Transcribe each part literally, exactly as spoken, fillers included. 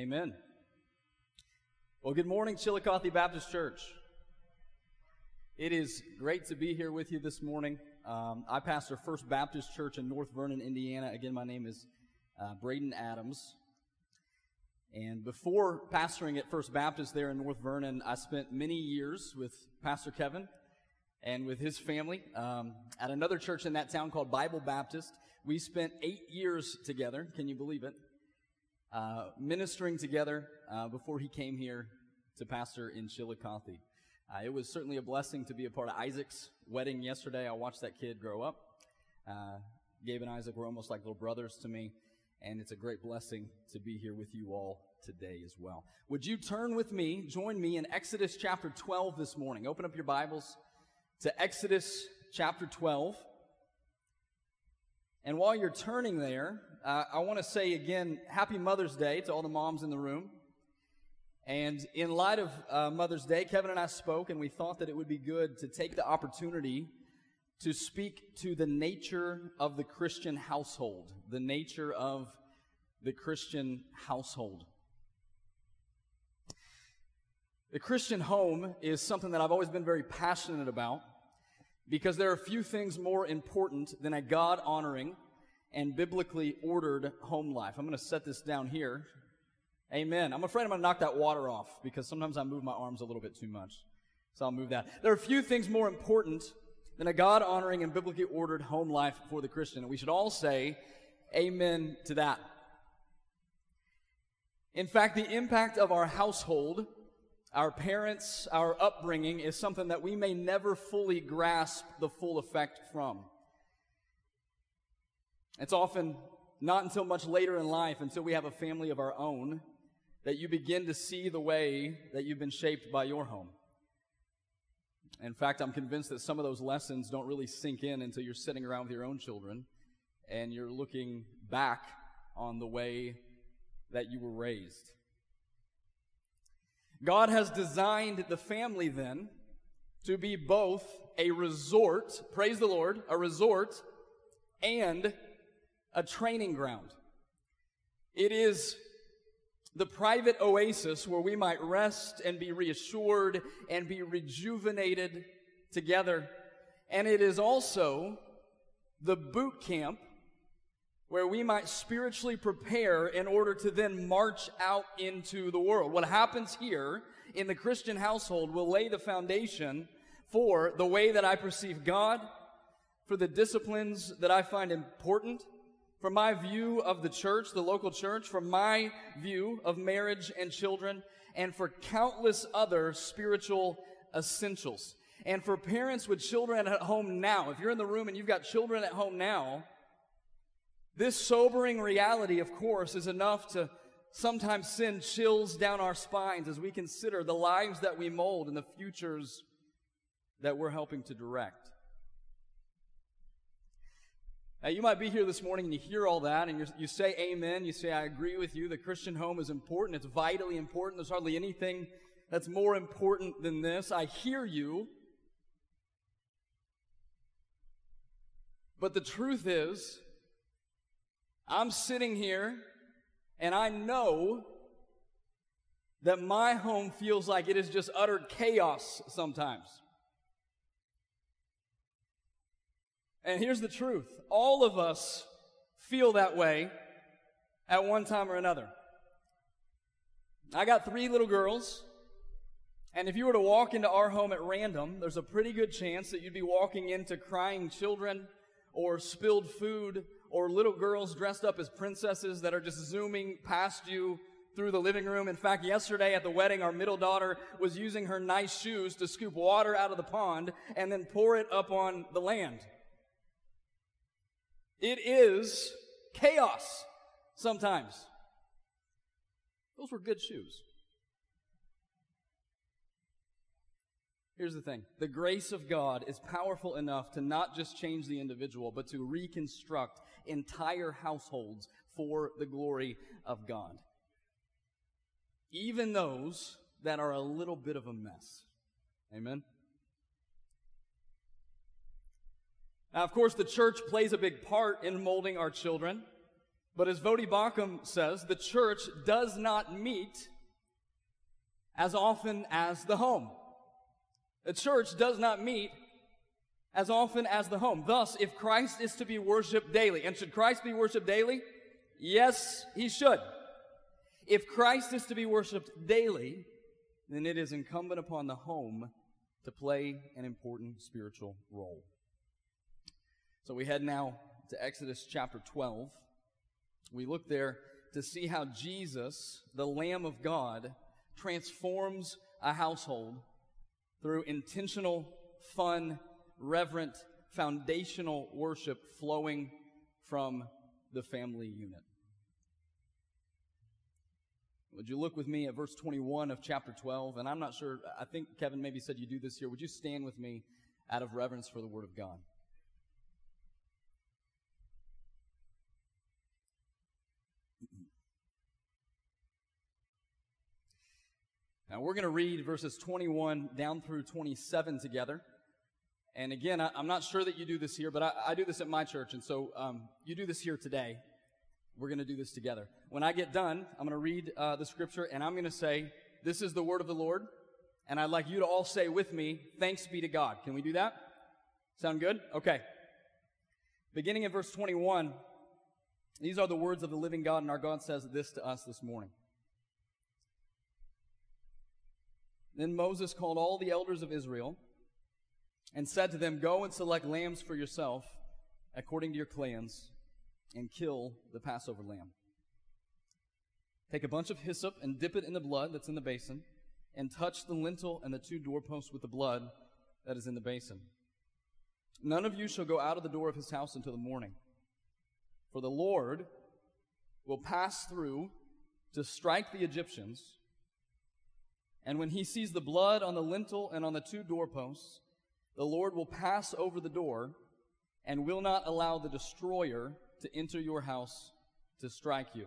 Amen. Well, good morning, Chillicothe Baptist Church. It is great to be here with you this morning. Um, I pastor First Baptist Church in North Vernon, Indiana. Again, my name is uh, Braden Adams. And before pastoring at First Baptist there in North Vernon, I spent many years with Pastor Kevin and with his family um, at another church in that town called Bible Baptist. We spent eight years together. Can you believe it? Uh, ministering together uh, before he came here to pastor in Chillicothe. Uh, it was certainly a blessing to be a part of Isaac's wedding yesterday. I watched that kid grow up. Uh, Gabe and Isaac were almost like little brothers to me, and it's a great blessing to be here with you all today as well. Would you turn with me, join me in Exodus chapter twelve this morning. Open up your Bibles to Exodus chapter twelve. And while you're turning there, uh, I want to say again, Happy Mother's Day to all the moms in the room. And in light of uh, Mother's Day, Kevin and I spoke, and we thought that it would be good to take the opportunity to speak to the nature of the Christian household, the nature of the Christian household. The Christian home is something that I've always been very passionate about, because there are few things more important than a God-honoring and biblically ordered home life. I'm going to set this down here. Amen. I'm afraid I'm going to knock that water off because sometimes I move my arms a little bit too much. So I'll move that. There are few things more important than a God-honoring and biblically ordered home life for the Christian. And we should all say amen to that. In fact, the impact of our household, our parents, our upbringing, is something that we may never fully grasp the full effect from. It's often not until much later in life, until we have a family of our own, that you begin to see the way that you've been shaped by your home. In fact, I'm convinced that some of those lessons don't really sink in until you're sitting around with your own children and you're looking back on the way that you were raised. God has designed the family then to be both a resort, praise the Lord, a resort and a training ground. It is the private oasis where we might rest and be reassured and be rejuvenated together. And it is also the boot camp where we might spiritually prepare in order to then march out into the world. What happens here in the Christian household will lay the foundation for the way that I perceive God, for the disciplines that I find important, for my view of the church, the local church, for my view of marriage and children, and for countless other spiritual essentials. And for parents with children at home now, if you're in the room and you've got children at home now, this sobering reality, of course, is enough to sometimes send chills down our spines as we consider the lives that we mold and the futures that we're helping to direct. Now, you might be here this morning and you hear all that and you you say amen, you say I agree with you, the Christian home is important, it's vitally important, there's hardly anything that's more important than this. I hear you. But the truth is, I'm sitting here and I know that my home feels like it is just utter chaos sometimes. And here's the truth. All of us feel that way at one time or another. I got three little girls, and if you were to walk into our home at random, there's a pretty good chance that you'd be walking into crying children or spilled food or little girls dressed up as princesses that are just zooming past you through the living room. In fact, yesterday at the wedding, our middle daughter was using her nice shoes to scoop water out of the pond and then pour it up on the land. It is chaos sometimes. Those were good shoes. Here's the thing. The grace of God is powerful enough to not just change the individual, but to reconstruct entire households for the glory of God. Even those that are a little bit of a mess. Amen? Now, of course, the church plays a big part in molding our children. But as Voddie Baucham says, the church does not meet as often as the home. The church does not meet as often as the home. Thus, if Christ is to be worshiped daily, and should Christ be worshiped daily? Yes, he should. If Christ is to be worshiped daily, then it is incumbent upon the home to play an important spiritual role. So we head now to Exodus chapter twelve. We look there to see how Jesus, the Lamb of God, transforms a household through intentional, fun, reverent, foundational worship flowing from the family unit. Would you look with me at verse twenty-one of chapter twelve? And I'm not sure, I think Kevin maybe said you do this here. Would you stand with me out of reverence for the Word of God? Now we're going to read verses twenty-one down through twenty-seven together. And again, I, I'm not sure that you do this here, but I, I do this at my church, and so um, you do this here today. We're going to do this together. When I get done, I'm going to read uh, the scripture, and I'm going to say, "This is the word of the Lord," and I'd like you to all say with me, "Thanks be to God." Can we do that? Sound good? Okay. Beginning in verse twenty-one, these are the words of the living God, and our God says this to us this morning. Then Moses called all the elders of Israel and said to them, "Go and select lambs for yourself according to your clans, and kill the Passover lamb. Take a bunch of hyssop and dip it in the blood that's in the basin, and touch the lintel and the two doorposts with the blood that is in the basin. None of you shall go out of the door of his house until the morning, for the Lord will pass through to strike the Egyptians, and when he sees the blood on the lintel and on the two doorposts, the Lord will pass over the door and will not allow the destroyer to enter your house to strike you.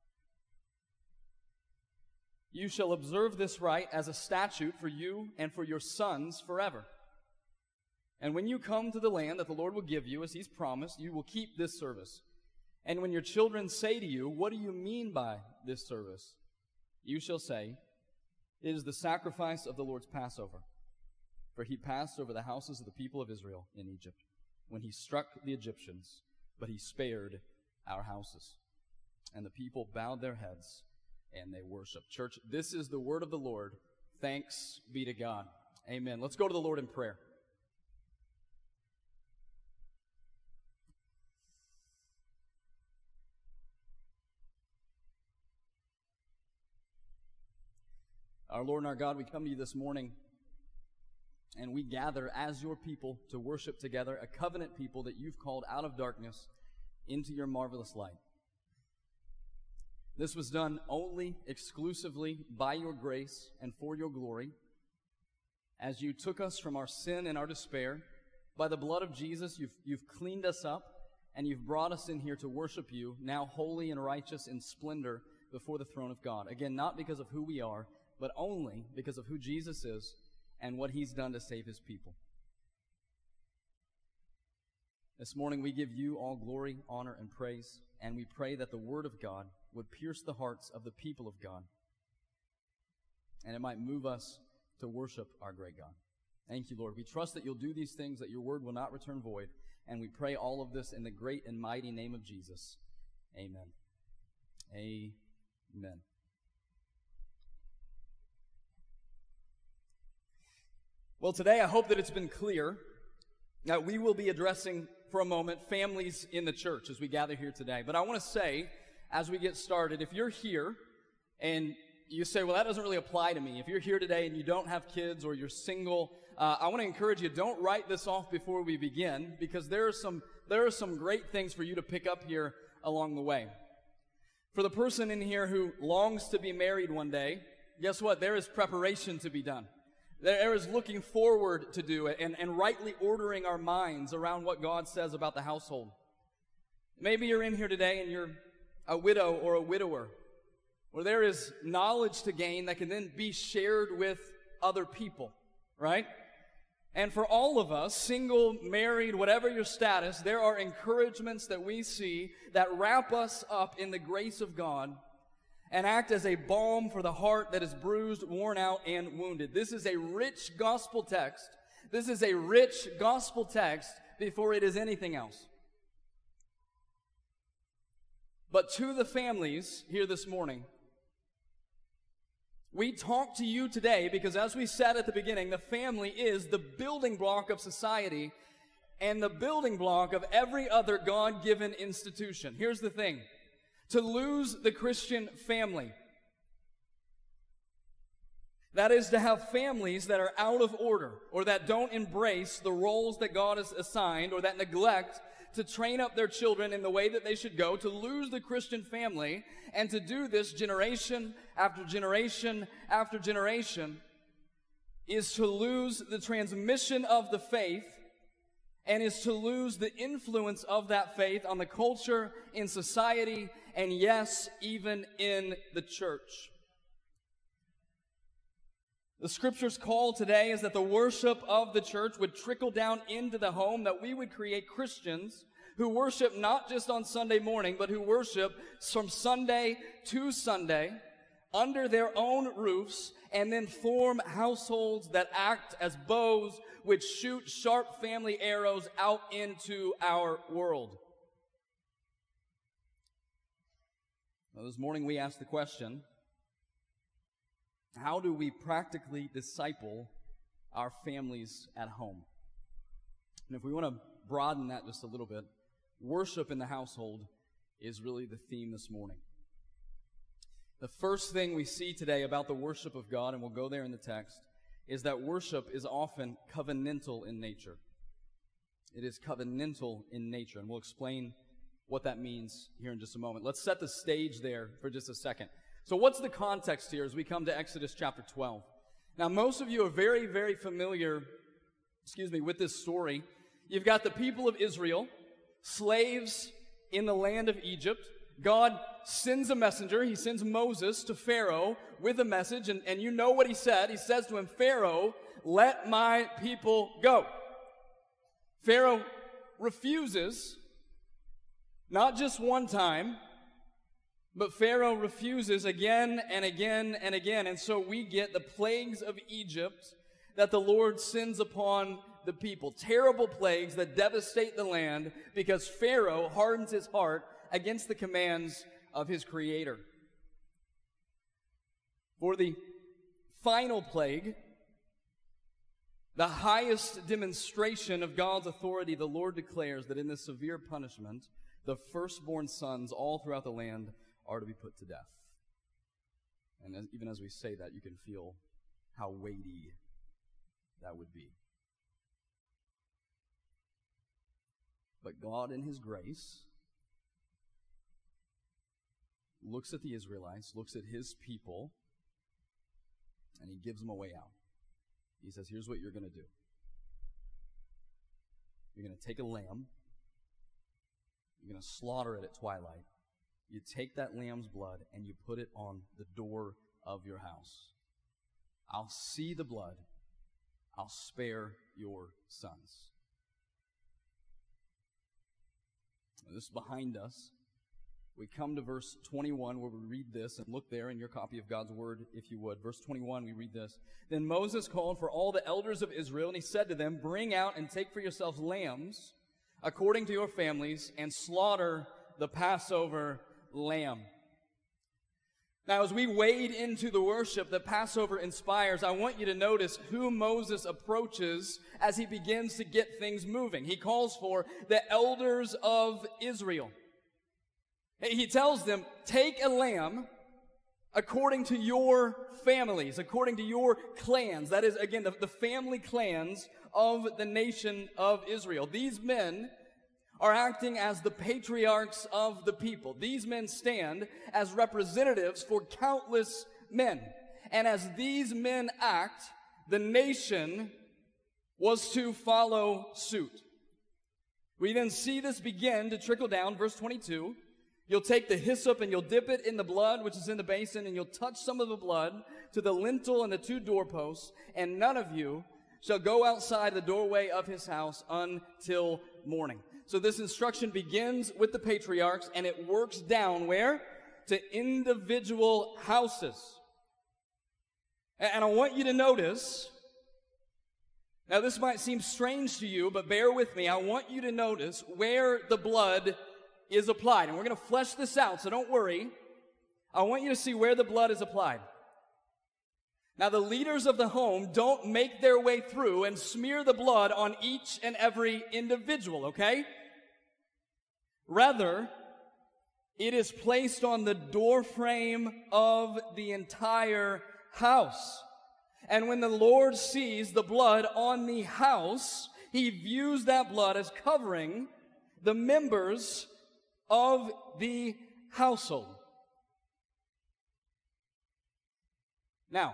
You shall observe this rite as a statute for you and for your sons forever. And when you come to the land that the Lord will give you, as he's promised, you will keep this service. And when your children say to you, 'What do you mean by this service?' you shall say, 'It is the sacrifice of the Lord's Passover. For he passed over the houses of the people of Israel in Egypt, when he struck the Egyptians, but he spared our houses.' And the people bowed their heads and they worshiped." Church, this is the word of the Lord. Thanks be to God. Amen. Let's go to the Lord in prayer. Our Lord and our God, we come to you this morning, and we gather as your people to worship together, a covenant people that you've called out of darkness into your marvelous light. This was done only, exclusively by your grace and for your glory, as you took us from our sin and our despair. By the blood of Jesus, you've, you've cleaned us up, and you've brought us in here to worship you, now holy and righteous in splendor before the throne of God. Again, not because of who we are, but only because of who Jesus is and what he's done to save his people. This morning we give you all glory, honor, and praise, and we pray that the word of God would pierce the hearts of the people of God, and it might move us to worship our great God. Thank you, Lord. We trust that you'll do these things, that your word will not return void, and we pray all of this in the great and mighty name of Jesus. Amen. Amen. Well, today I hope that it's been clear that we will be addressing for a moment families in the church as we gather here today. But I want to say, as we get started, if you're here and you say, well, that doesn't really apply to me. If you're here today and you don't have kids or you're single, uh, I want to encourage you, don't write this off before we begin, because there are some there are some great things for you to pick up here along the way. For the person in here who longs to be married one day, guess what? There is preparation to be done. There is looking forward to do it and, and rightly ordering our minds around what God says about the household. Maybe you're in here today and you're a widow or a widower, where there is knowledge to gain that can then be shared with other people, right? And for all of us, single, married, whatever your status, there are encouragements that we see that wrap us up in the grace of God and act as a balm for the heart that is bruised, worn out, and wounded. This is a rich gospel text. This is a rich gospel text before it is anything else. But to the families here this morning, we talk to you today because, as we said at the beginning, the family is the building block of society and the building block of every other God-given institution. Here's the thing. To lose the Christian family, that is to have families that are out of order or that don't embrace the roles that God has assigned or that neglect to train up their children in the way that they should go, to lose the Christian family, and to do this generation after generation after generation, is to lose the transmission of the faith and is to lose the influence of that faith on the culture, in society, and yes, even in the church. The Scripture's call today is that the worship of the church would trickle down into the home, that we would create Christians who worship not just on Sunday morning, but who worship from Sunday to Sunday under their own roofs, and then form households that act as bows which shoot sharp family arrows out into our world. Well, this morning we asked the question, how do we practically disciple our families at home? And if we want to broaden that just a little bit, worship in the household is really the theme this morning. The first thing we see today about the worship of God, and we'll go there in the text, is that worship is often covenantal in nature. It is covenantal in nature, and we'll explain what that means here in just a moment. Let's set the stage there for just a second. So what's the context here as we come to Exodus chapter twelve? Now, most of you are very, very familiar, excuse me, with this story. You've got the people of Israel, slaves in the land of Egypt. God sends a messenger. He sends Moses to Pharaoh with a message, and, and you know what he said. He says to him, Pharaoh, let my people go. Pharaoh refuses, not just one time, but Pharaoh refuses again and again and again. And so we get the plagues of Egypt that the Lord sends upon the people. Terrible plagues that devastate the land because Pharaoh hardens his heart against the commands of his Creator. For the final plague, the highest demonstration of God's authority, the Lord declares that in this severe punishment, the firstborn sons all throughout the land are to be put to death. And as, even as we say that, you can feel how weighty that would be. But God, in His grace, looks at the Israelites, looks at His people, and He gives them a way out. He says, here's what you're going to do. You're going to take a lamb. You're going to slaughter it at twilight. You take that lamb's blood and you put it on the door of your house. I'll see the blood. I'll spare your sons. Now, this is behind us. We come to verse twenty-one where we read this, and look there in your copy of God's Word, if you would. Verse twenty-one, we read this. Then Moses called for all the elders of Israel, and he said to them, bring out and take for yourselves lambs according to your families, and slaughter the Passover lamb. Now, as we wade into the worship that Passover inspires, I want you to notice who Moses approaches as he begins to get things moving. He calls for the elders of Israel. He tells them, take a lamb according to your families, according to your clans. That is, again, the, the family clans of the nation of Israel. These men are acting as the patriarchs of the people. These men stand as representatives for countless men. And as these men act, the nation was to follow suit. We then see this begin to trickle down. Verse twenty-two, you'll take the hyssop and you'll dip it in the blood which is in the basin, and you'll touch some of the blood to the lintel and the two doorposts, and none of you shall go outside the doorway of his house until morning. So this instruction begins with the patriarchs, and it works down where? To individual houses. And I want you to notice, now this might seem strange to you, but bear with me. I want you to notice where the blood is applied. And we're going to flesh this out, so don't worry. I want you to see where the blood is applied. Now, the leaders of the home don't make their way through and smear the blood on each and every individual, okay? Rather, it is placed on the doorframe of the entire house. And when the Lord sees the blood on the house, he views that blood as covering the members of the household. Now,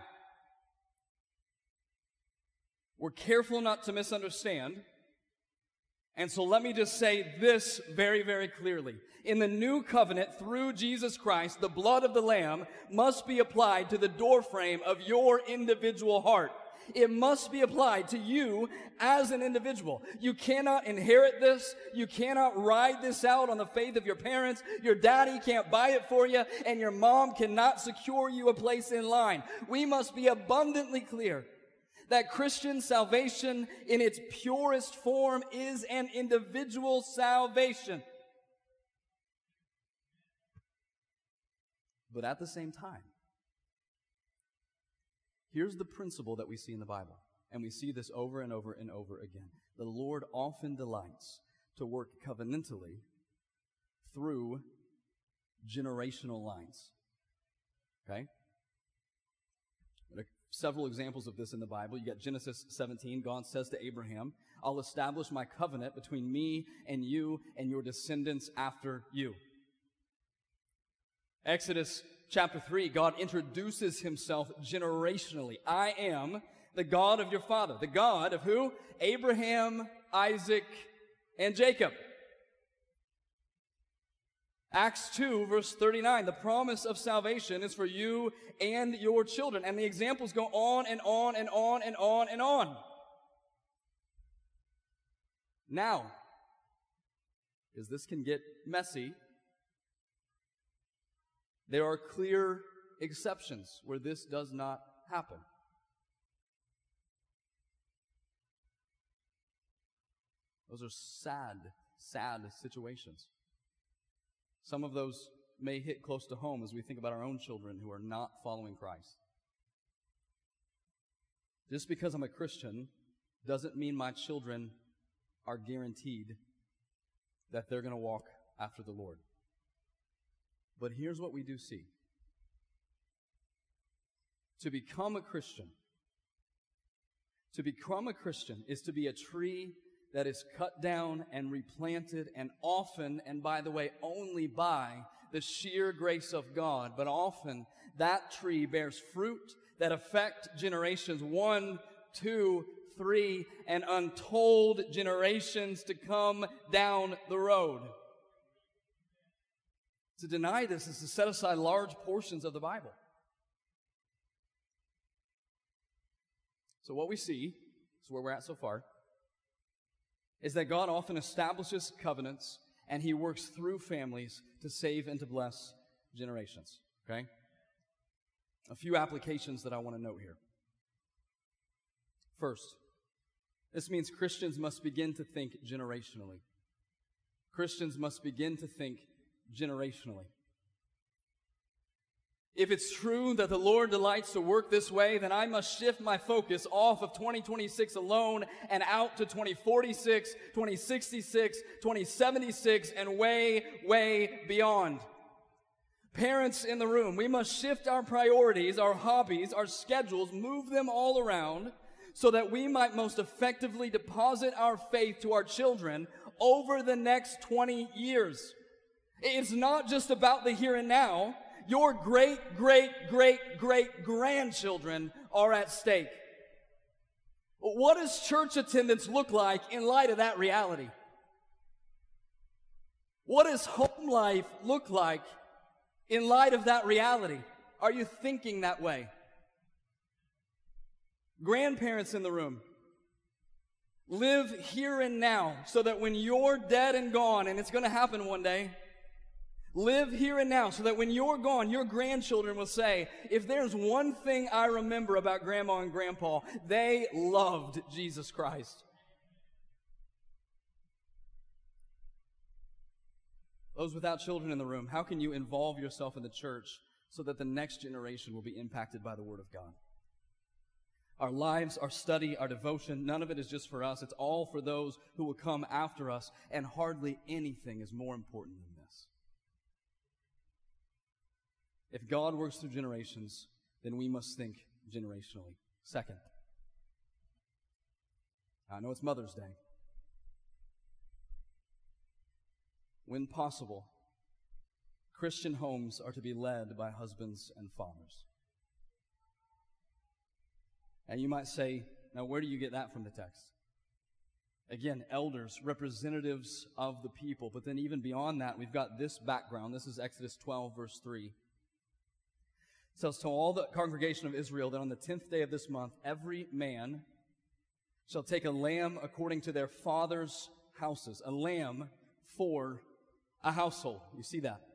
we're careful not to misunderstand, and so let me just say this very, very clearly. In the new covenant, through Jesus Christ, the blood of the Lamb must be applied to the doorframe of your individual heart. It must be applied to you as an individual. You cannot inherit this. You cannot ride this out on the faith of your parents. Your daddy can't buy it for you, and your mom cannot secure you a place in line. We must be abundantly clear that Christian salvation in its purest form is an individual salvation. But at the same time, here's the principle that we see in the Bible, and we see this over and over and over again. The Lord often delights to work covenantally through generational lines. Okay? There are several examples of this in the Bible. You got Genesis seventeen. God says to Abraham, I'll establish my covenant between me and you and your descendants after you. Exodus chapter three, God introduces himself generationally. I am the God of your father. The God of who? Abraham, Isaac, and Jacob. Acts two, verse thirty-nine, the promise of salvation is for you and your children. And the examples go on and on and on and on and on. Now, because this can get messy, there are clear exceptions where this does not happen. Those are sad, sad situations. Some of those may hit close to home as we think about our own children who are not following Christ. Just because I'm a Christian doesn't mean my children are guaranteed that they're going to walk after the Lord. But here's what we do see. To become a Christian, to become a Christian is to be a tree that is cut down and replanted, and often, and by the way, only by the sheer grace of God, but often that tree bears fruit that affect generations one, two, three, and untold generations to come down the road. To deny this is to set aside large portions of the Bible. So what we see, is where we're at so far, is that God often establishes covenants and he works through families to save and to bless generations. Okay? A few applications that I want to note here. First, this means Christians must begin to think generationally. Christians must begin to think generationally. If it's true that the Lord delights to work this way, then I must shift my focus off of twenty twenty-six alone and out to twenty forty-six, twenty sixty-six, twenty seventy-six, and way, way beyond. Parents in the room, we must shift our priorities, our hobbies, our schedules, move them all around so that we might most effectively deposit our faith to our children over the next twenty years. It's not just about the here and now. Your great, great, great, great grandchildren are at stake. What does church attendance look like in light of that reality? What does home life look like in light of that reality? Are you thinking that way? Grandparents in the room, Live here and now so that when you're dead and gone, and it's going to happen one day, live here and now so that when you're gone, your grandchildren will say, if there's one thing I remember about Grandma and Grandpa, they loved Jesus Christ. Those without children in the room, how can you involve yourself in the church so that the next generation will be impacted by the Word of God? Our lives, our study, our devotion, none of it is just for us. It's all for those who will come after us, and hardly anything is more important than this. If God works through generations, then we must think generationally. Second, I know it's Mother's Day. When possible, Christian homes are to be led by husbands and fathers. And you might say, now where do you get that from the text? Again, elders, representatives of the people. But then even beyond that, we've got this background. This is Exodus twelve, verse three. It says, to all the congregation of Israel that on the tenth day of this month, every man shall take a lamb according to their father's houses. A lamb for a household. You see that?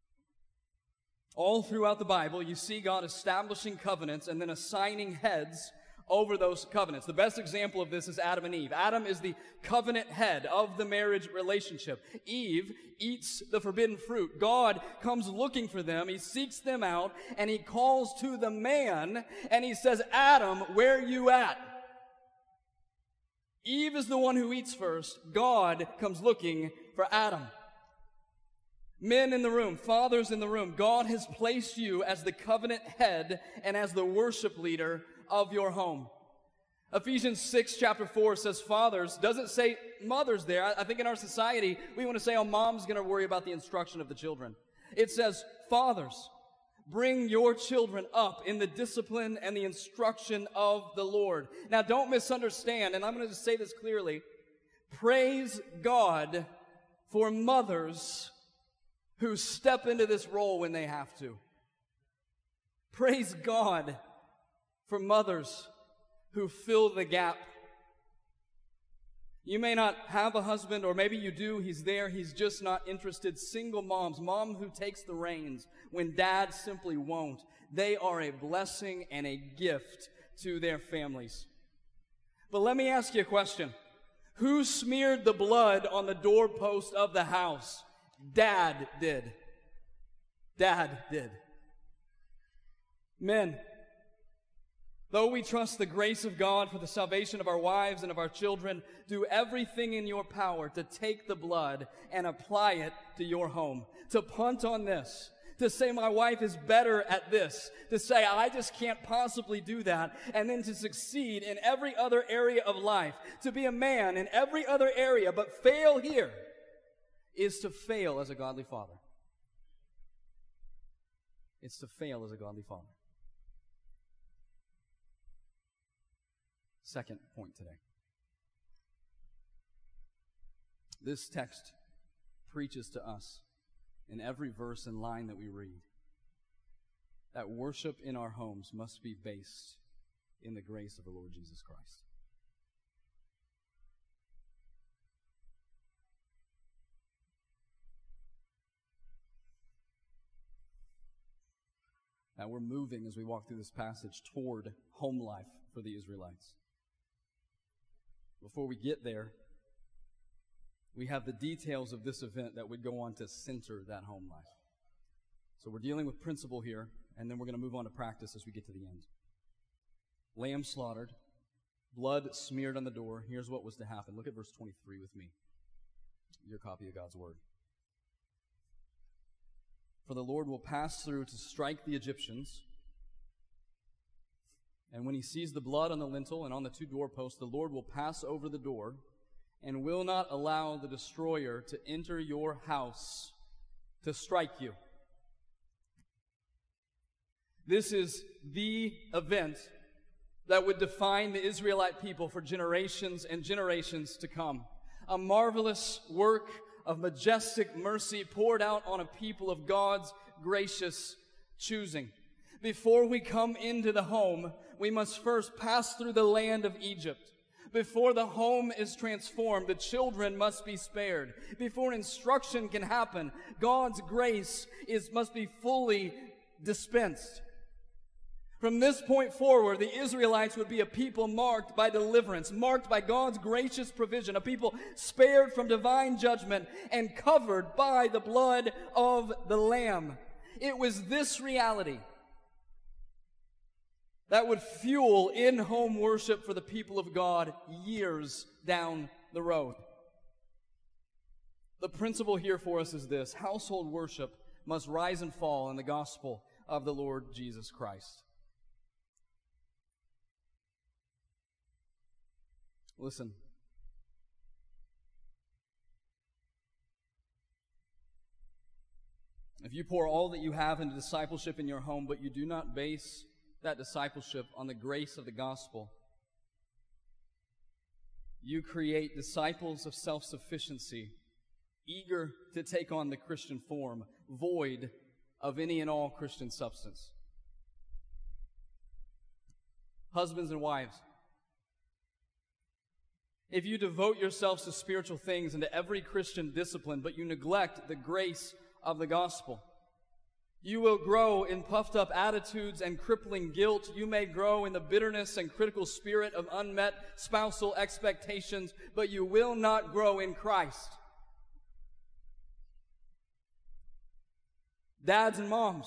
All throughout the Bible, you see God establishing covenants and then assigning heads over those covenants. The best example of this is Adam and Eve. Adam is the covenant head of the marriage relationship. Eve eats the forbidden fruit. God comes looking for them. He seeks them out, and he calls to the man, and he says, Adam, where you at? Eve is the one who eats first. God comes looking for Adam. Men in the room, fathers in the room, God has placed you as the covenant head and as the worship leader of your home. Ephesians six, chapter four says fathers, doesn't say mothers there. I think in our society, we want to say, oh, mom's going to worry about the instruction of the children. It says, fathers, bring your children up in the discipline and the instruction of the Lord. Now, don't misunderstand, and I'm going to just say this clearly. Praise God for mothers who step into this role when they have to. Praise God for mothers who fill the gap. You may not have a husband, or maybe you do, he's there, he's just not interested. Single moms, mom who takes the reins when dad simply won't. They are a blessing and a gift to their families. But let me ask you a question. Who smeared the blood on the doorpost of the house? Dad did. Dad did. Men, though we trust the grace of God for the salvation of our wives and of our children, do everything in your power to take the blood and apply it to your home. To punt on this. To say my wife is better at this. To say I just can't possibly do that. And then to succeed in every other area of life. To be a man in every other area but fail here is to fail as a godly father. It's to fail as a godly father. Second point today. This text preaches to us in every verse and line that we read that worship in our homes must be based in the grace of the Lord Jesus Christ. Now we're moving as we walk through this passage toward home life for the Israelites. Before we get there, we have the details of this event that would go on to center that home life. So we're dealing with principle here, and then we're going to move on to practice as we get to the end. Lamb slaughtered, blood smeared on the door. Here's what was to happen. Look at verse twenty-three with me, your copy of God's Word. For the Lord will pass through to strike the Egyptians. And when he sees the blood on the lintel and on the two doorposts, the Lord will pass over the door and will not allow the destroyer to enter your house to strike you. This is the event that would define the Israelite people for generations and generations to come. A marvelous work of majestic mercy poured out on a people of God's gracious choosing. Before we come into the home, we must first pass through the land of Egypt. Before the home is transformed, the children must be spared. Before instruction can happen, God's grace is, must be fully dispensed. From this point forward, the Israelites would be a people marked by deliverance, marked by God's gracious provision, a people spared from divine judgment and covered by the blood of the Lamb. It was this reality that would fuel in-home worship for the people of God years down the road. The principle here for us is this: household worship must rise and fall in the gospel of the Lord Jesus Christ. Listen. If you pour all that you have into discipleship in your home, but you do not base that discipleship on the grace of the gospel, you create disciples of self-sufficiency, eager to take on the Christian form, void of any and all Christian substance. Husbands and wives, if you devote yourselves to spiritual things and to every Christian discipline, but you neglect the grace of the gospel, you will grow in puffed up attitudes and crippling guilt. You may grow in the bitterness and critical spirit of unmet spousal expectations, but you will not grow in Christ. Dads and moms,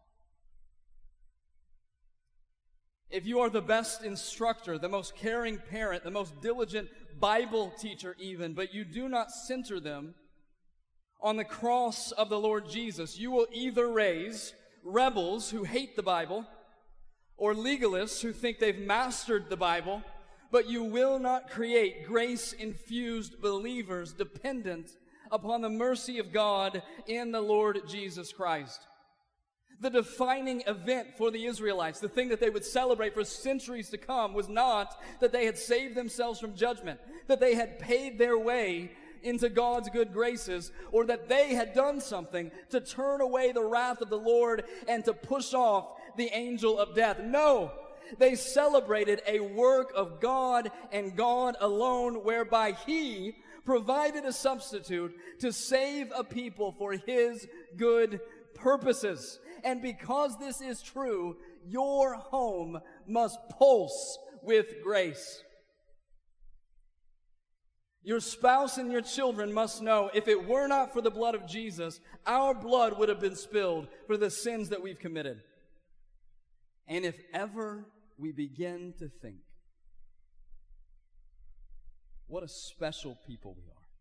if you are the best instructor, the most caring parent, the most diligent Bible teacher even, but you do not center them on the cross of the Lord Jesus, you will either raise rebels who hate the Bible or legalists who think they've mastered the Bible, but you will not create grace-infused believers dependent upon the mercy of God in the Lord Jesus Christ. The defining event for the Israelites, the thing that they would celebrate for centuries to come, was not that they had saved themselves from judgment, that they had paid their way into God's good graces, or that they had done something to turn away the wrath of the Lord and to push off the angel of death. No, they celebrated a work of God and God alone, whereby He provided a substitute to save a people for His good purposes. And because this is true, your home must pulse with grace. Your spouse and your children must know, if it were not for the blood of Jesus, our blood would have been spilled for the sins that we've committed. And if ever we begin to think, what a special people we are,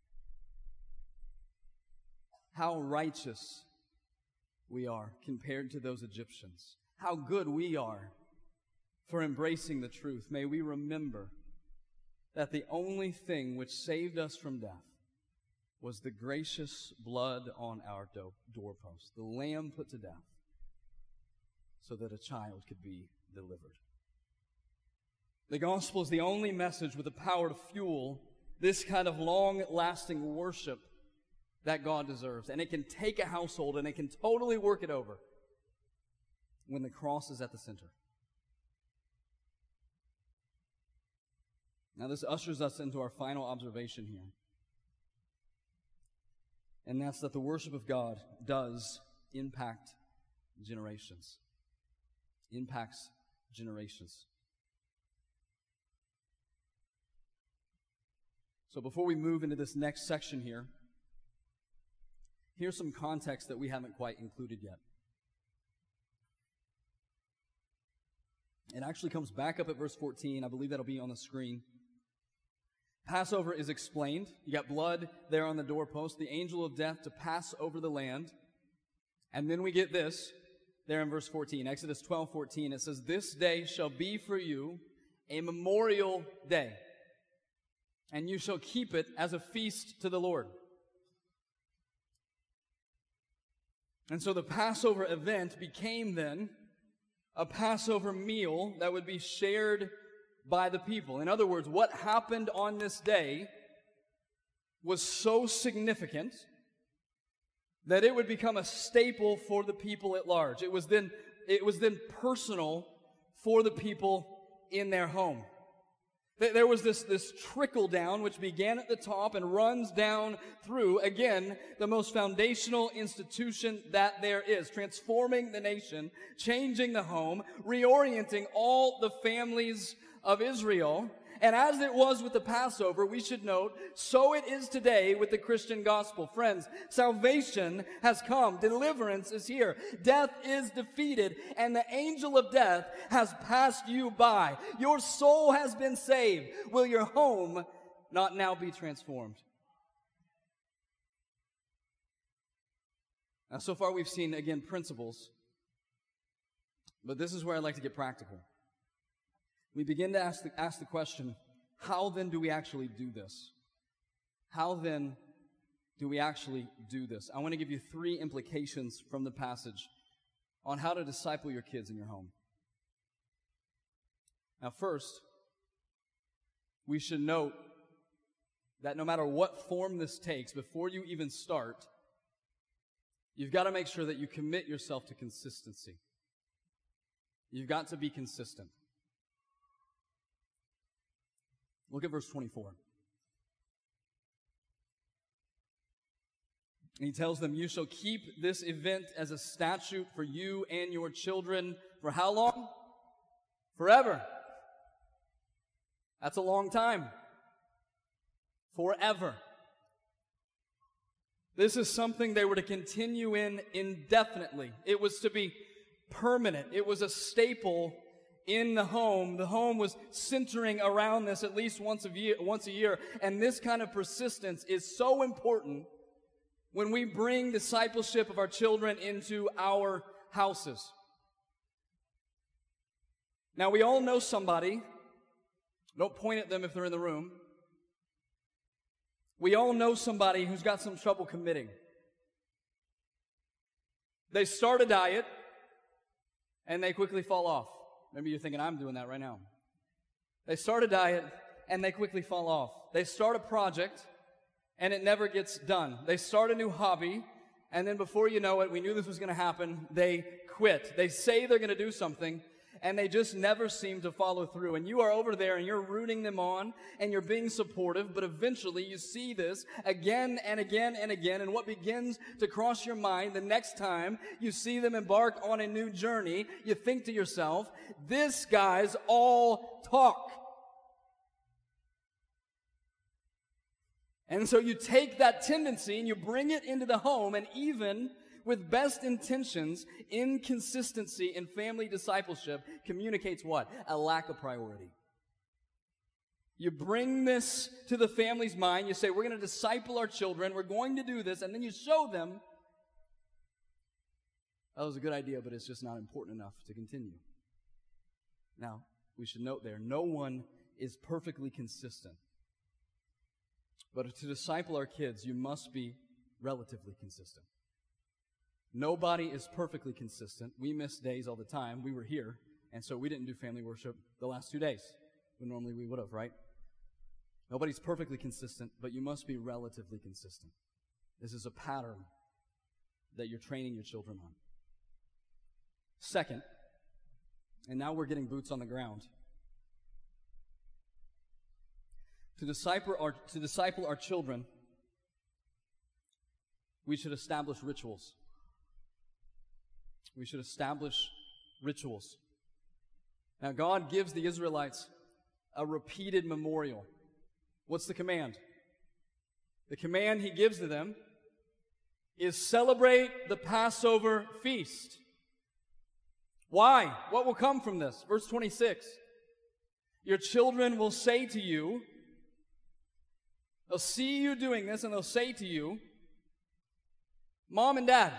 how righteous we are compared to those Egyptians, how good we are for embracing the truth, may we remember that the only thing which saved us from death was the gracious blood on our do- doorpost, the Lamb put to death, so that a child could be delivered. The gospel is the only message with the power to fuel this kind of long-lasting worship that God deserves. And it can take a household and it can totally work it over when the cross is at the center. Now, this ushers us into our final observation here. And that's that the worship of God does impact generations. Impacts generations. So before we move into this next section here, here's some context that we haven't quite included yet. It actually comes back up at verse fourteen. I believe that'll be on the screen. Passover is explained. You got blood there on the doorpost, the angel of death to pass over the land. And then we get this there in verse fourteen, Exodus twelve fourteen. It says, "This day shall be for you a memorial day, and you shall keep it as a feast to the Lord." And so the Passover event became then a Passover meal that would be shared by the people. In other words, what happened on this day was so significant that it would become a staple for the people at large. It was then, it was then personal for the people in their home. There was this, this trickle down which began at the top and runs down through, again, the most foundational institution that there is, transforming the nation, changing the home, reorienting all the families of Israel. And as it was with the Passover, we should note, so it is today with the Christian gospel. Friends, salvation has come. Deliverance is here. Death is defeated, and the angel of death has passed you by. Your soul has been saved. Will your home not now be transformed? Now, so far we've seen, again, principles, but this is where I'd like to get practical. We begin to ask the, ask the question, how then do we actually do this? How then do we actually do this? I want to give you three implications from the passage on how to disciple your kids in your home. Now, first, we should note that no matter what form this takes, before you even start, you've got to make sure that you commit yourself to consistency. You've got to be consistent. Look at verse twenty-four. And he tells them, you shall keep this event as a statute for you and your children for how long? Forever. That's a long time. Forever. This is something they were to continue in indefinitely. It was to be permanent. It was a staple in the home. The home was centering around this at least once a year, once a year. And this kind of persistence is so important when we bring discipleship of our children into our houses. Now, we all know somebody. Don't point at them if they're in the room. We all know somebody who's got some trouble committing. They start a diet, and they quickly fall off. Maybe you're thinking, I'm doing that right now. They start a diet, and they quickly fall off. They start a project, and it never gets done. They start a new hobby, and then before you know it, we knew this was going to happen, they quit. They say they're going to do something, and they just never seem to follow through. And you are over there, and you're rooting them on, and you're being supportive, but eventually you see this again and again and again, and what begins to cross your mind the next time you see them embark on a new journey, you think to yourself, this guy's all talk. And so you take that tendency and you bring it into the home, and even with best intentions, inconsistency in family discipleship communicates what? A lack of priority. You bring this to the family's mind. You say, we're going to disciple our children. We're going to do this. And then you show them, that was a good idea, but it's just not important enough to continue. Now, we should note there, no one is perfectly consistent. But to disciple our kids, you must be relatively consistent. Nobody is perfectly consistent. We miss days all the time. We were here, and so we didn't do family worship the last two days. When normally we would have, right? Nobody's perfectly consistent, but you must be relatively consistent. This is a pattern that you're training your children on. Second, and now we're getting boots on the ground. To disciple our, to disciple our children, we should establish rituals. We should establish rituals. Now, God gives the Israelites a repeated memorial. What's the command? The command He gives to them is celebrate the Passover feast. Why? What will come from this? Verse twenty-six. Your children will say to you, they'll see you doing this, and they'll say to you, Mom and Dad,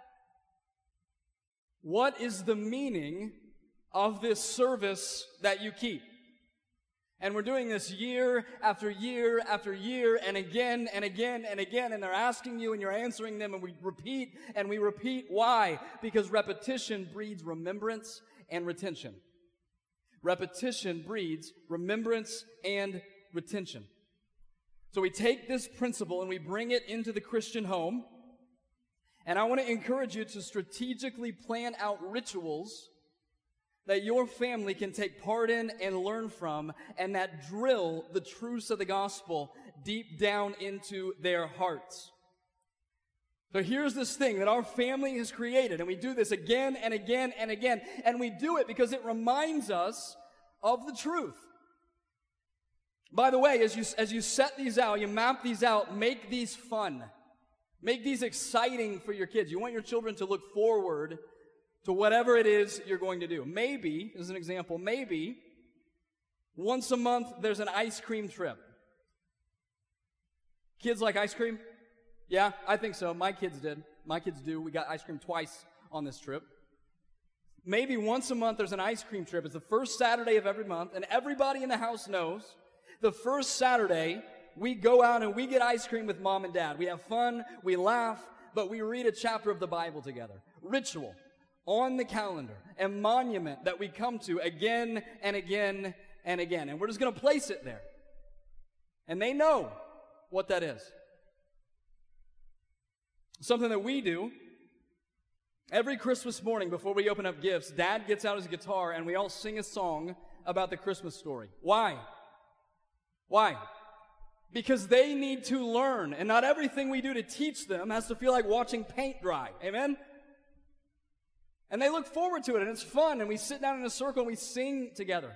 what is the meaning of this service that you keep? And we're doing this year after year after year and again and again and again, and they're asking you and you're answering them, and we repeat and we repeat. Why? Because repetition breeds remembrance and retention. Repetition breeds remembrance and retention. So we take this principle and we bring it into the Christian home. And I want to encourage you to strategically plan out rituals that your family can take part in and learn from, and that drill the truths of the gospel deep down into their hearts. So here's this thing that our family has created, and we do this again and again and again, and we do it because it reminds us of the truth. By the way, as you, as you set these out, you map these out, make these fun. Make these exciting for your kids. You want your children to look forward to whatever it is you're going to do. Maybe, as an example, maybe once a month there's an ice cream trip. Kids like ice cream? Yeah, I think so. My kids did. My kids do. We got ice cream twice on this trip. Maybe once a month there's an ice cream trip. It's the first Saturday of every month, and everybody in the house knows the first Saturday we go out and we get ice cream with mom and dad. We have fun, we laugh, but we read a chapter of the Bible together. Ritual on the calendar, a monument that we come to again and again and again. And we're just going to place it there. And they know what that is. Something that we do every Christmas morning before we open up gifts, Dad gets out his guitar and we all sing a song about the Christmas story. Why? Why? Because they need to learn, and not everything we do to teach them has to feel like watching paint dry. Amen? And they look forward to it, and it's fun, and we sit down in a circle and we sing together.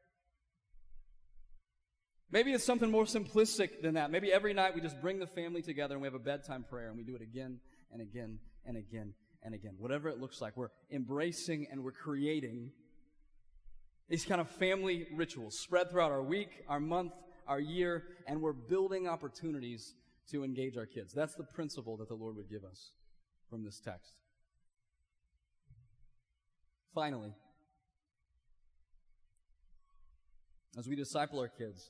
Maybe it's something more simplistic than that. Maybe every night we just bring the family together and we have a bedtime prayer, and we do it again and again and again and again. Whatever it looks like, we're embracing and we're creating these kind of family rituals spread throughout our week, our month, our year, and we're building opportunities to engage our kids. That's the principle that the Lord would give us from this text. Finally, as we disciple our kids,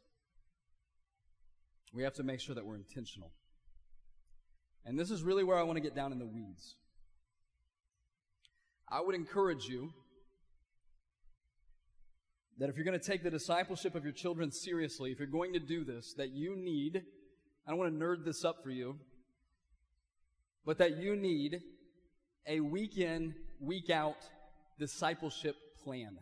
we have to make sure that we're intentional. And this is really where I want to get down in the weeds. I would encourage you that if you're going to take the discipleship of your children seriously, if you're going to do this, that you need, I don't want to nerd this up for you, but that you need a week in, week out discipleship plan.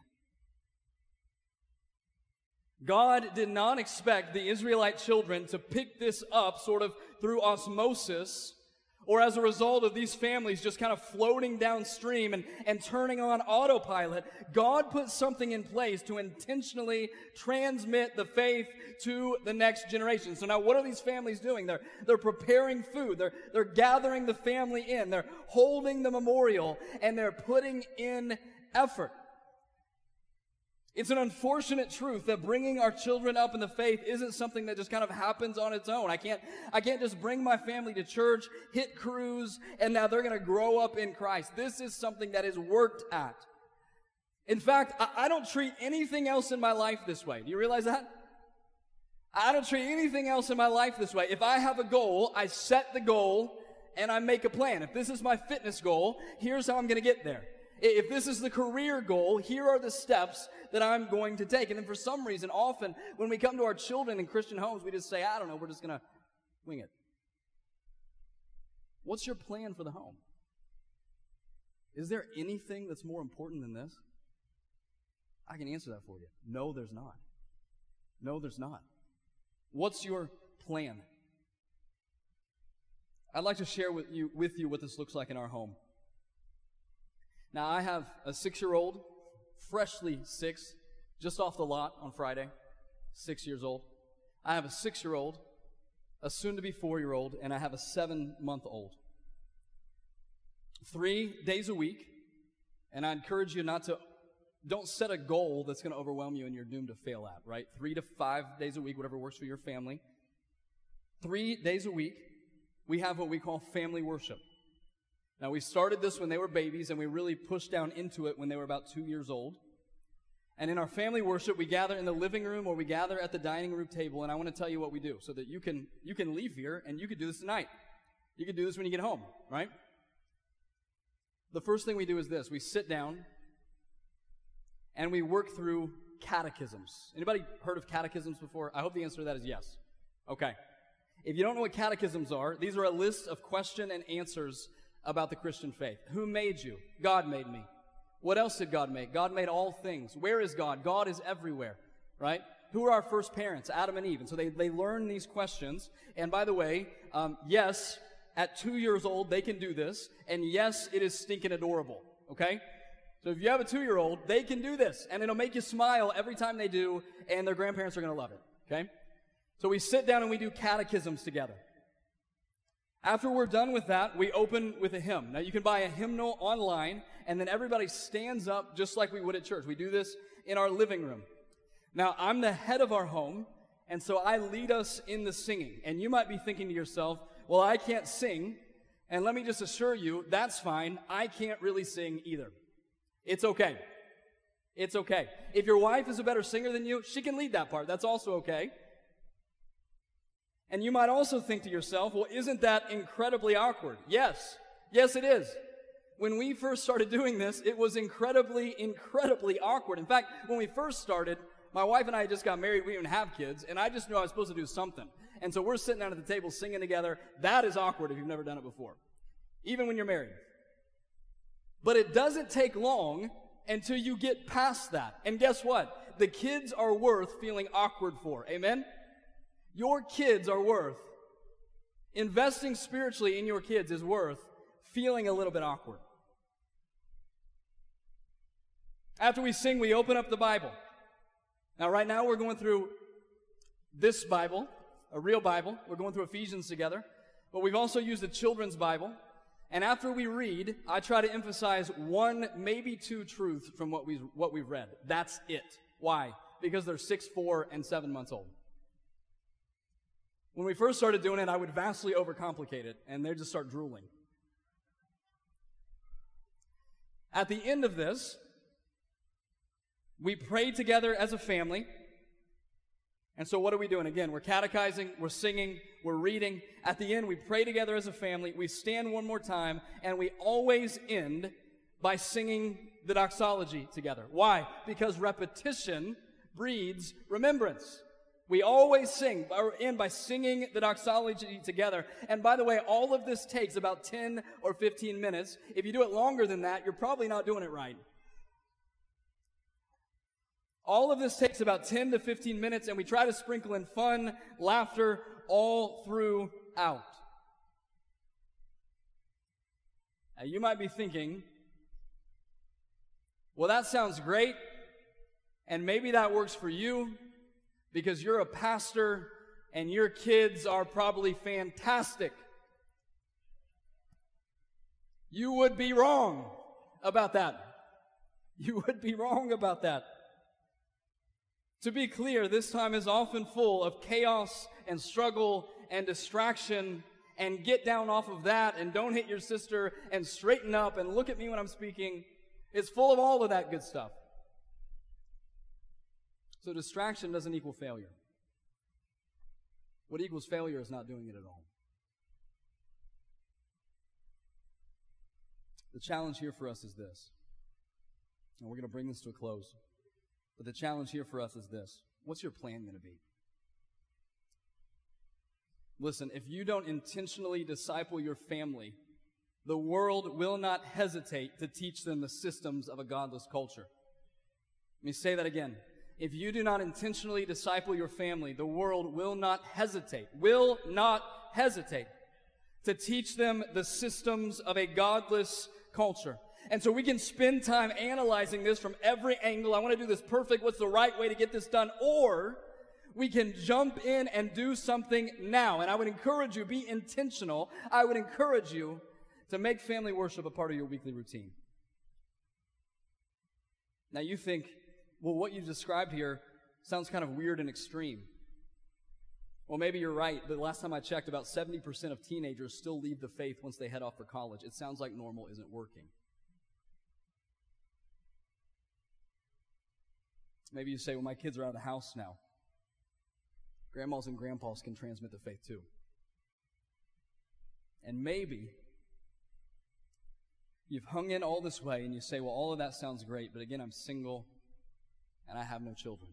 God did not expect the Israelite children to pick this up sort of through osmosis, or as a result of these families just kind of floating downstream and, and turning on autopilot. God put something in place to intentionally transmit the faith to the next generation. So now what are these families doing? They're, they're preparing food. They're, they're gathering the family in. They're holding the memorial, and they're putting in effort. It's an unfortunate truth that bringing our children up in the faith isn't something that just kind of happens on its own. I can't, I can't just bring my family to church, hit cruise, and now they're going to grow up in Christ. This is something that is worked at. In fact, I, I don't treat anything else in my life this way. Do you realize that? I don't treat anything else in my life this way. If I have a goal, I set the goal and I make a plan. If this is my fitness goal, here's how I'm going to get there. If this is the career goal, here are the steps that I'm going to take. And then for some reason, often when we come to our children in Christian homes, we just say, I don't know, we're just going to wing it. What's your plan for the home? Is there anything that's more important than this? I can answer that for you. No, there's not. No, there's not. What's your plan? I'd like to share with you, with you what this looks like in our home. Now, I have a six-year-old, freshly six, just off the lot on Friday, six years old. I have a six-year-old, a soon-to-be four-year-old, and I have a seven-month-old. Three days a week, and I encourage you not to, don't set a goal that's going to overwhelm you and you're doomed to fail at, right? Three to five days a week, whatever works for your family. Three days a week, we have what we call family worship. Now, we started this when they were babies, and we really pushed down into it when they were about two years old. And in our family worship, we gather in the living room or we gather at the dining room table, and I want to tell you what we do so that you can, you can leave here and you can do this tonight. You can do this when you get home, right? The first thing we do is this. We sit down and we work through catechisms. Anybody heard of catechisms before? I hope the answer to that is yes. Okay. If you don't know what catechisms are, these are a list of question and answers about the Christian faith. Who made you? God made me. What else did God make? God made all things. Where is God? God is everywhere, right? Who are our first parents? Adam and Eve. And so they, they learn these questions. And by the way, um, yes, at two years old, they can do this. And yes, it is stinking adorable, okay? So if you have a two-year-old, they can do this. And it'll make you smile every time they do. And their grandparents are going to love it, okay? So we sit down and we do catechisms together. After we're done with that, we open with a hymn. Now, you can buy a hymnal online, and then everybody stands up just like we would at church. We do this in our living room. Now, I'm the head of our home, and so I lead us in the singing. And you might be thinking to yourself, well, I can't sing. And let me just assure you, that's fine. I can't really sing either. It's okay. It's okay. If your wife is a better singer than you, she can lead that part. That's also okay. And you might also think to yourself, well, isn't that incredibly awkward? Yes. Yes, it is. When we first started doing this, it was incredibly, incredibly awkward. In fact, when we first started, my wife and I just got married. We didn't have kids, and I just knew I was supposed to do something. And so we're sitting down at the table singing together. That is awkward if you've never done it before, even when you're married. But it doesn't take long until you get past that. And guess what? The kids are worth feeling awkward for. Amen? Your kids are worth, investing spiritually in your kids is worth feeling a little bit awkward. After we sing, we open up the Bible. Now, right now, we're going through this Bible, a real Bible. We're going through Ephesians together. But we've also used a children's Bible. And after we read, I try to emphasize one, maybe two truths from what we've, what we've read. That's it. Why? Because they're six, four, and seven months old. When we first started doing it, I would vastly overcomplicate it, and they'd just start drooling. At the end of this, we pray together as a family. And so what are we doing? Again, we're catechizing, we're singing, we're reading. At the end, we pray together as a family. We stand one more time, and we always end by singing the doxology together. Why? Because repetition breeds remembrance. We always sing, or end by singing the doxology together. And by the way, all of this takes about ten or fifteen minutes. If you do it longer than that, you're probably not doing it right. All of this takes about ten to fifteen minutes, and we try to sprinkle in fun, laughter, all throughout. Now, you might be thinking, well, that sounds great, and maybe that works for you, because you're a pastor and your kids are probably fantastic. You would be wrong about that. You would be wrong about that. To be clear, this time is often full of chaos and struggle and distraction, and get down off of that and don't hit your sister and straighten up and look at me when I'm speaking. It's full of all of that good stuff. So distraction doesn't equal failure. What equals failure is not doing it at all. The challenge here for us is this. And we're going to bring this to a close. But the challenge here for us is this. What's your plan going to be? Listen, if you don't intentionally disciple your family, the world will not hesitate to teach them the systems of a godless culture. Let me say that again. If you do not intentionally disciple your family, the world will not hesitate, will not hesitate to teach them the systems of a godless culture. And so we can spend time analyzing this from every angle. I want to do this perfect. What's the right way to get this done? Or we can jump in and do something now. And I would encourage you, be intentional. I would encourage you to make family worship a part of your weekly routine. Now you think, well, what you've described here sounds kind of weird and extreme. Well, maybe you're right, but the last time I checked, about seventy percent of teenagers still leave the faith once they head off for college. It sounds like normal isn't working. Maybe you say, well, my kids are out of the house now. Grandmas and grandpas can transmit the faith too. And maybe you've hung in all this way and you say, well, all of that sounds great, but again, I'm single and I have no children.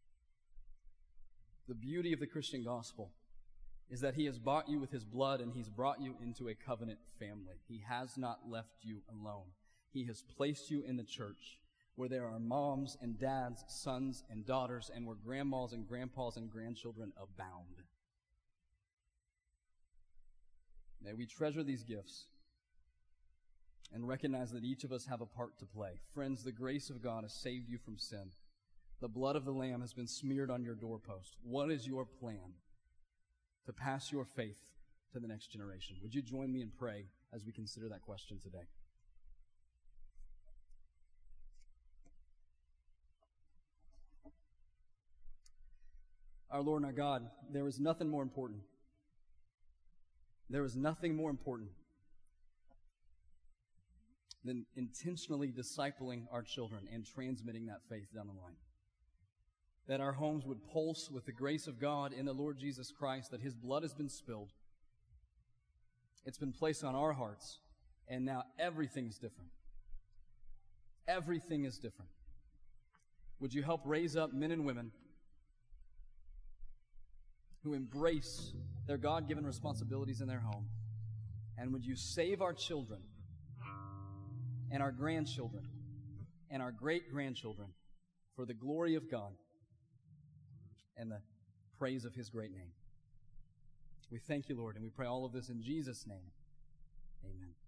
The beauty of the Christian gospel is that He has bought you with His blood and He's brought you into a covenant family. He has not left you alone. He has placed you in the church where there are moms and dads, sons and daughters, and where grandmas and grandpas and grandchildren abound. May we treasure these gifts and recognize that each of us have a part to play. Friends, the grace of God has saved you from sin. The blood of the Lamb has been smeared on your doorpost. What is your plan to pass your faith to the next generation? Would you join me and pray as we consider that question today? Our Lord and our God, there is nothing more important. There is nothing more important than intentionally discipling our children and transmitting that faith down the line. That our homes would pulse with the grace of God in the Lord Jesus Christ, that His blood has been spilled. It's been placed on our hearts, and now everything is different. Everything is different. Would you help raise up men and women who embrace their God-given responsibilities in their home? And would you save our children and our grandchildren and our great-grandchildren for the glory of God and the praise of His great name? We thank you, Lord, and we pray all of this in Jesus' name. Amen.